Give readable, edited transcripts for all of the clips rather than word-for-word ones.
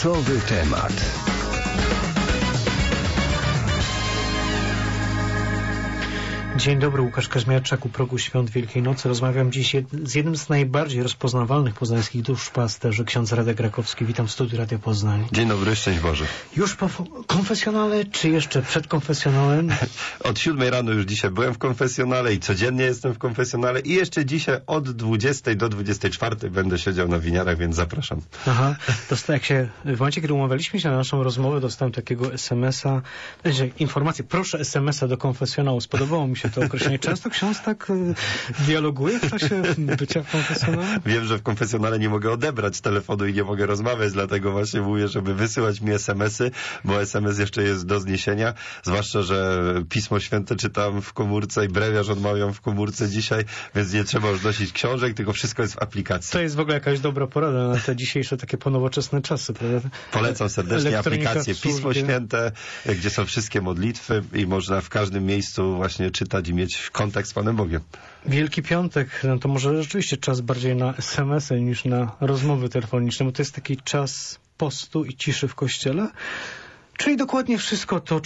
Kluczowy temat. Dzień dobry, Łukasz Kaźmierczak, u progu Świąt Wielkiej Nocy. Rozmawiam dziś z jednym z najbardziej rozpoznawalnych poznańskich duszpasterzy, ksiądz Radek Rakowski. Witam w studiu Radia Poznań. Dzień dobry, szczęść Boże. Już po konfesjonale, czy jeszcze przed konfesjonałem? Od 7 rano już dzisiaj byłem w konfesjonale i codziennie jestem w konfesjonale i jeszcze dzisiaj od 20 do 24 będę siedział na winiarach, więc zapraszam. Aha, w momencie, kiedy umawialiśmy się na naszą rozmowę, dostałem takiego SMS-a, informację, proszę SMS-a do konfesjonału. Spodobało mi się to określenie. Często ksiądz tak dialoguje w czasie bycia w konfesjonale? Wiem, że w konfesjonale nie mogę odebrać telefonu i nie mogę rozmawiać, dlatego właśnie mówię, żeby wysyłać mi SMS-y, bo SMS jeszcze jest do zniesienia, zwłaszcza, że Pismo Święte czytam w komórce i brewiarz odmawiam w komórce dzisiaj, więc nie trzeba już nosić książek, tylko wszystko jest w aplikacji. To jest w ogóle jakaś dobra porada na te dzisiejsze takie ponowoczesne czasy, prawda? Polecam serdecznie aplikację Pismo Święte, gdzie są wszystkie modlitwy i można w każdym miejscu właśnie czytać i mieć kontakt z Panem Bogiem. Wielki Piątek, no to może rzeczywiście czas bardziej na SMS-y niż na rozmowy telefoniczne, bo to jest taki czas postu i ciszy w kościele, czyli dokładnie wszystko to,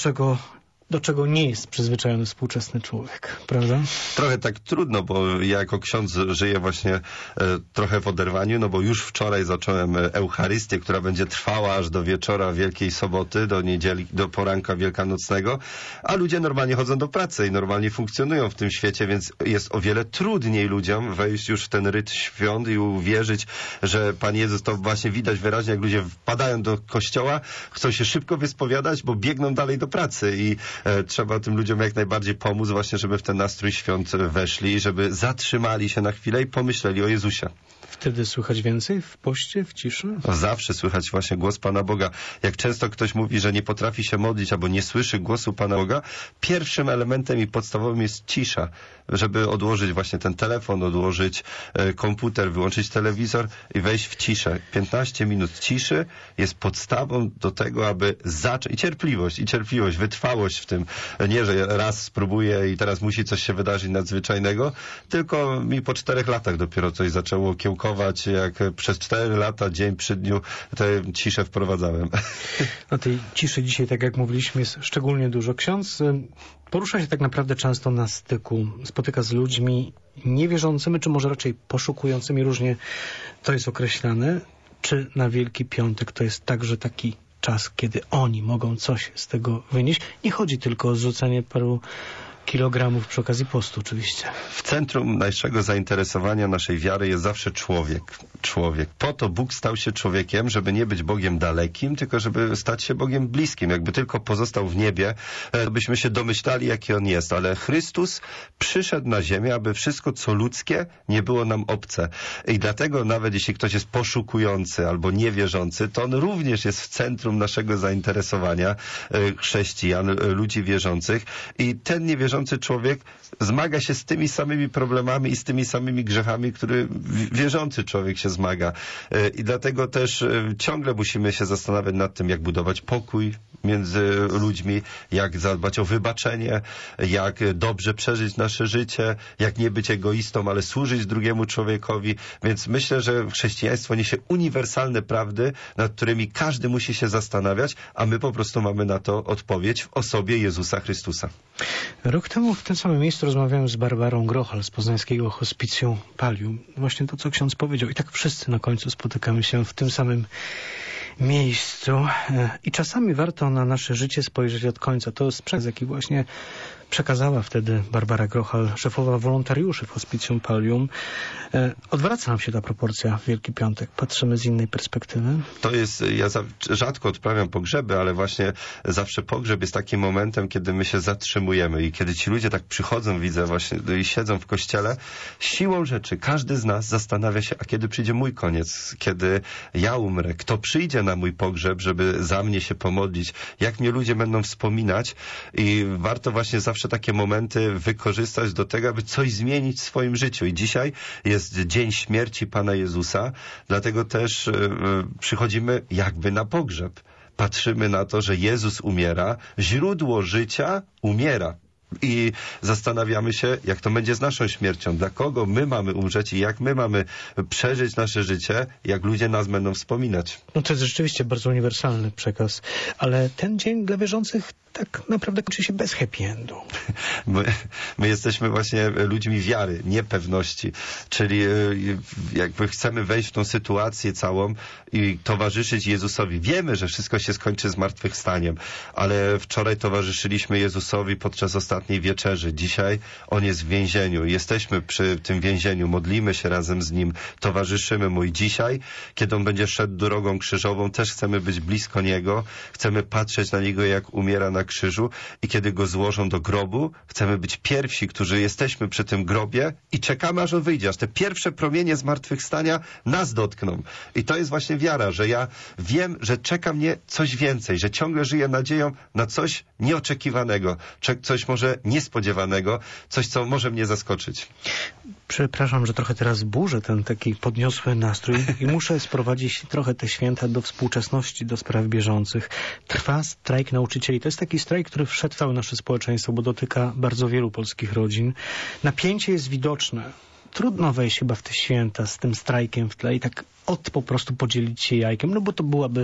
do czego nie jest przyzwyczajony współczesny człowiek, prawda? Trochę tak trudno, bo ja jako ksiądz żyję właśnie trochę w oderwaniu, no bo już wczoraj zacząłem Eucharystię, która będzie trwała aż do wieczora Wielkiej Soboty, do niedzieli, do poranka wielkanocnego, a ludzie normalnie chodzą do pracy i normalnie funkcjonują w tym świecie, więc jest o wiele trudniej ludziom wejść już w ten rytm świąt i uwierzyć, że Pan Jezus, to właśnie widać wyraźnie, jak ludzie wpadają do kościoła, chcą się szybko wyspowiadać, bo biegną dalej do pracy i trzeba tym ludziom jak najbardziej pomóc właśnie, żeby w ten nastrój świąt weszli, żeby zatrzymali się na chwilę i pomyśleli o Jezusie. Wtedy słychać więcej w poście, w ciszy? Zawsze słychać właśnie głos Pana Boga. Jak często ktoś mówi, że nie potrafi się modlić albo nie słyszy głosu Pana Boga, pierwszym elementem i podstawowym jest cisza, żeby odłożyć właśnie ten telefon, odłożyć komputer, wyłączyć telewizor i wejść w ciszę. 15 minut ciszy jest podstawą do tego, aby zacząć. I cierpliwość, wytrwałość w tym. Nie, że raz spróbuję i teraz musi coś się wydarzyć nadzwyczajnego, tylko mi po 4 latach dopiero coś zaczęło kiełkować, jak przez 4 lata, dzień przy dniu, tę ciszę wprowadzałem. Na tej ciszy dzisiaj, tak jak mówiliśmy, jest szczególnie dużo. Ksiądz porusza się tak naprawdę często na styku, spotyka z ludźmi niewierzącymi, czy może raczej poszukującymi, różnie to jest określane. Czy na Wielki Piątek to jest także taki czas, kiedy oni mogą coś z tego wynieść? Nie chodzi tylko o zrzucenie paru kilogramów przy okazji postu oczywiście. W centrum naszego zainteresowania naszej wiary jest zawsze człowiek. Po to Bóg stał się człowiekiem, żeby nie być Bogiem dalekim, tylko żeby stać się Bogiem bliskim. Jakby tylko pozostał w niebie, to byśmy się domyślali, jaki On jest. Ale Chrystus przyszedł na ziemię, aby wszystko, co ludzkie, nie było nam obce. I dlatego nawet jeśli ktoś jest poszukujący albo niewierzący, to on również jest w centrum naszego zainteresowania chrześcijan, ludzi wierzących. I ten niewierzący człowiek zmaga się z tymi samymi problemami i z tymi samymi grzechami, które wierzący człowiek się zmaga. I dlatego też ciągle musimy się zastanawiać nad tym, jak budować pokój między ludźmi, jak zadbać o wybaczenie, jak dobrze przeżyć nasze życie, jak nie być egoistą, ale służyć drugiemu człowiekowi. Więc myślę, że chrześcijaństwo niesie uniwersalne prawdy, nad którymi każdy musi się zastanawiać, a my po prostu mamy na to odpowiedź w osobie Jezusa Chrystusa. Rok temu w tym samym miejscu rozmawiałem z Barbarą Grochal z poznańskiego hospicjum Pallium. Właśnie to, co ksiądz powiedział. I tak wszyscy na końcu spotykamy się w tym samym miejscu. I czasami warto na nasze życie spojrzeć od końca. To jest przekaz, jaki właśnie przekazała wtedy Barbara Grochal, szefowa wolontariuszy w hospicjum Pallium. Odwraca nam się ta proporcja w Wielki Piątek. Patrzymy z innej perspektywy. To jest, ja rzadko odprawiam pogrzeby, ale właśnie zawsze pogrzeb jest takim momentem, kiedy my się zatrzymujemy i kiedy ci ludzie tak przychodzą, widzę właśnie, i siedzą w kościele, siłą rzeczy każdy z nas zastanawia się, a kiedy przyjdzie mój koniec, kiedy ja umrę, kto przyjdzie na mój pogrzeb, żeby za mnie się pomodlić, jak mnie ludzie będą wspominać i warto właśnie zawsze takie momenty wykorzystać do tego, aby coś zmienić w swoim życiu. I dzisiaj jest dzień śmierci Pana Jezusa, dlatego też przychodzimy jakby na pogrzeb. Patrzymy na to, że Jezus umiera, źródło życia umiera. I zastanawiamy się, jak to będzie z naszą śmiercią, dla kogo my mamy umrzeć i jak my mamy przeżyć nasze życie, jak ludzie nas będą wspominać. No to jest rzeczywiście bardzo uniwersalny przekaz, ale ten dzień dla wierzących tak naprawdę kończy się bez happy endu. My jesteśmy właśnie ludźmi wiary, niepewności, czyli jakby chcemy wejść w tą sytuację całą i towarzyszyć Jezusowi. Wiemy, że wszystko się skończy zmartwychwstaniem, ale wczoraj towarzyszyliśmy Jezusowi podczas ostatniej wieczerzy. Dzisiaj On jest w więzieniu. Jesteśmy przy tym więzieniu, modlimy się razem z Nim, towarzyszymy Mu i dzisiaj, kiedy On będzie szedł drogą krzyżową, też chcemy być blisko Niego, chcemy patrzeć na Niego, jak umiera na krzyżu i kiedy Go złożą do grobu, chcemy być pierwsi, którzy jesteśmy przy tym grobie i czekamy, aż On wyjdzie, aż te pierwsze promienie zmartwychwstania nas dotkną. I to jest właśnie wiara, że ja wiem, że czeka mnie coś więcej, że ciągle żyję nadzieją na coś nieoczekiwanego, coś może niespodziewanego, coś, co może mnie zaskoczyć. Przepraszam, że trochę teraz burzę ten taki podniosły nastrój i muszę sprowadzić trochę te święta do współczesności, do spraw bieżących. Trwa strajk nauczycieli. To jest taki strajk, który wszedł w całe nasze społeczeństwo, bo dotyka bardzo wielu polskich rodzin. Napięcie jest widoczne. Trudno wejść chyba w te święta z tym strajkiem w tle i tak po prostu podzielić się jajkiem, no bo to byłaby...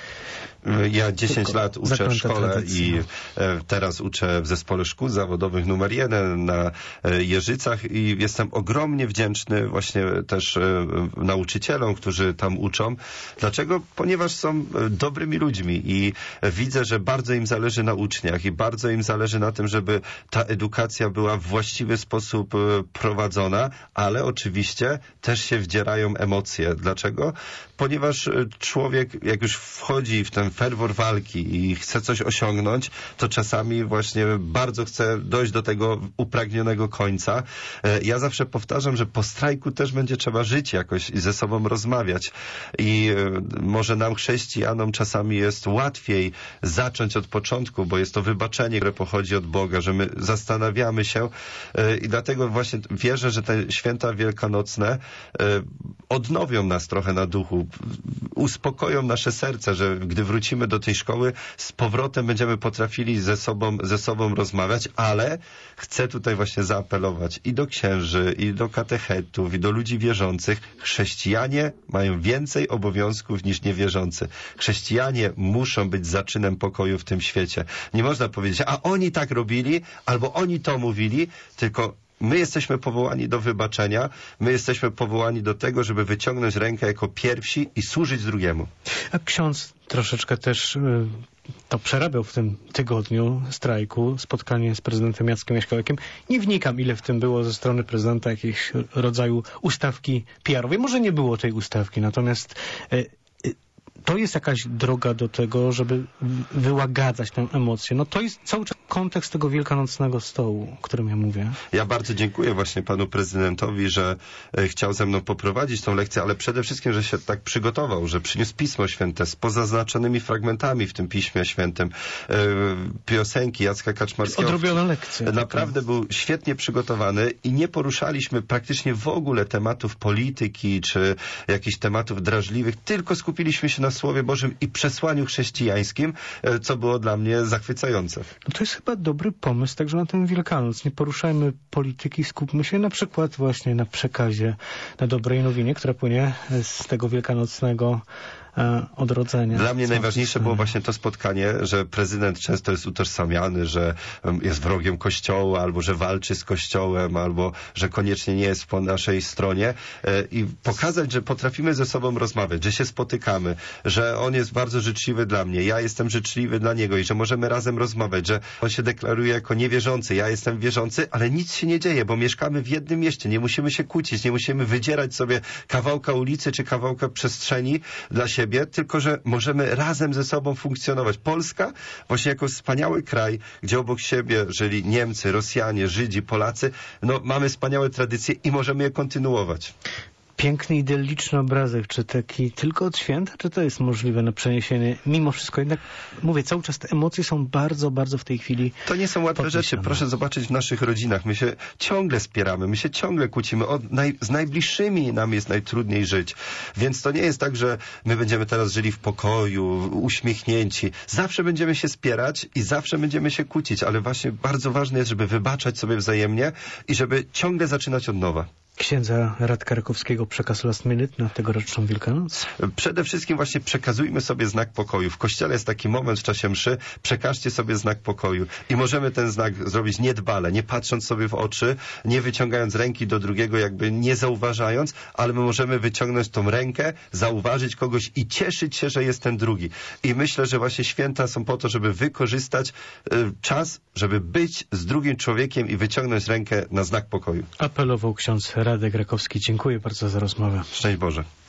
Ja 10 lat uczę w szkole i teraz uczę w Zespole Szkół Zawodowych numer 1 na Jeżycach i jestem ogromnie wdzięczny właśnie też nauczycielom, którzy tam uczą. Dlaczego? Ponieważ są dobrymi ludźmi i widzę, że bardzo im zależy na uczniach i bardzo im zależy na tym, żeby ta edukacja była w właściwy sposób prowadzona, ale oczywiście też się wdzierają emocje. Dlaczego? Ponieważ człowiek, jak już wchodzi w ten ferwor walki i chce coś osiągnąć, to czasami właśnie bardzo chce dojść do tego upragnionego końca. Ja zawsze powtarzam, że po strajku też będzie trzeba żyć jakoś i ze sobą rozmawiać. I może nam, chrześcijanom, czasami jest łatwiej zacząć od początku, bo jest to wybaczenie, które pochodzi od Boga, że my zastanawiamy się i dlatego właśnie wierzę, że te święta wielkanocne odnowią nas trochę na duchu, uspokoją nasze serce, że gdy wrócimy do tej szkoły, z powrotem będziemy potrafili ze sobą rozmawiać, ale chcę tutaj właśnie zaapelować i do księży, i do katechetów, i do ludzi wierzących. Chrześcijanie mają więcej obowiązków niż niewierzący. Chrześcijanie muszą być zaczynem pokoju w tym świecie. Nie można powiedzieć, a oni tak robili, albo oni to mówili, tylko my jesteśmy powołani do wybaczenia, my jesteśmy powołani do tego, żeby wyciągnąć rękę jako pierwsi i służyć drugiemu. A ksiądz troszeczkę też to przerabiał w tym tygodniu strajku, spotkanie z prezydentem Jackiem Jaśkowiakiem. Nie wnikam, ile w tym było ze strony prezydenta jakiegoś rodzaju ustawki PR-owej. Może nie było tej ustawki, natomiast to jest jakaś droga do tego, żeby wyłagadzać tę emocję. No to jest cały czas kontekst tego wielkanocnego stołu, o którym ja mówię. Ja bardzo dziękuję właśnie panu prezydentowi, że chciał ze mną poprowadzić tą lekcję, ale przede wszystkim, że się tak przygotował, że przyniósł Pismo Święte z pozaznaczonymi fragmentami w tym Piśmie Świętym, piosenki Jacka Kaczmarskiego. Odrobiona lekcja. Naprawdę był świetnie przygotowany i nie poruszaliśmy praktycznie w ogóle tematów polityki czy jakichś tematów drażliwych, tylko skupiliśmy się na Słowie Bożym i przesłaniu chrześcijańskim, co było dla mnie zachwycające. No to jest chyba dobry pomysł także na ten Wielkanoc. Nie poruszajmy polityki, skupmy się na przykład właśnie na przekazie, na dobrej nowinie, która płynie z tego wielkanocnego odrodzenia. Dla mnie najważniejsze było właśnie to spotkanie, że prezydent często jest utożsamiany, że jest wrogiem Kościoła, albo że walczy z Kościołem, albo że koniecznie nie jest po naszej stronie i pokazać, że potrafimy ze sobą rozmawiać, że się spotykamy, że on jest bardzo życzliwy dla mnie, ja jestem życzliwy dla niego i że możemy razem rozmawiać, że on się deklaruje jako niewierzący, ja jestem wierzący, ale nic się nie dzieje, bo mieszkamy w jednym mieście, nie musimy się kłócić, nie musimy wydzierać sobie kawałka ulicy czy kawałka przestrzeni dla siebie, tylko że możemy razem ze sobą funkcjonować. Polska właśnie jako wspaniały kraj, gdzie obok siebie żyli Niemcy, Rosjanie, Żydzi, Polacy, no mamy wspaniałe tradycje i możemy je kontynuować. Piękny, idylliczny obrazek. Czy taki tylko od święta, czy to jest możliwe na przeniesienie? Mimo wszystko jednak, mówię, cały czas te emocje są bardzo, bardzo w tej chwili To nie są łatwe podniesione. rzeczy. Proszę zobaczyć w naszych rodzinach. My się ciągle spieramy, my się ciągle kłócimy. Z najbliższymi nam jest najtrudniej żyć. Więc to nie jest tak, że my będziemy teraz żyli w pokoju, uśmiechnięci. Zawsze będziemy się spierać i zawsze będziemy się kłócić, ale właśnie bardzo ważne jest, żeby wybaczać sobie wzajemnie i żeby ciągle zaczynać od nowa. Księdza Radka Rakowskiego przekaz last minute na tegoroczną Wielkanoc? Przede wszystkim właśnie przekazujmy sobie znak pokoju. W kościele jest taki moment w czasie mszy, przekażcie sobie znak pokoju. I możemy ten znak zrobić niedbale, nie patrząc sobie w oczy, nie wyciągając ręki do drugiego, jakby nie zauważając, ale my możemy wyciągnąć tą rękę, zauważyć kogoś i cieszyć się, że jest ten drugi. I myślę, że właśnie święta są po to, żeby wykorzystać czas, żeby być z drugim człowiekiem i wyciągnąć rękę na znak pokoju. Apelował ksiądz Radek Rakowski. Dziękuję bardzo za rozmowę. Szczęść Boże.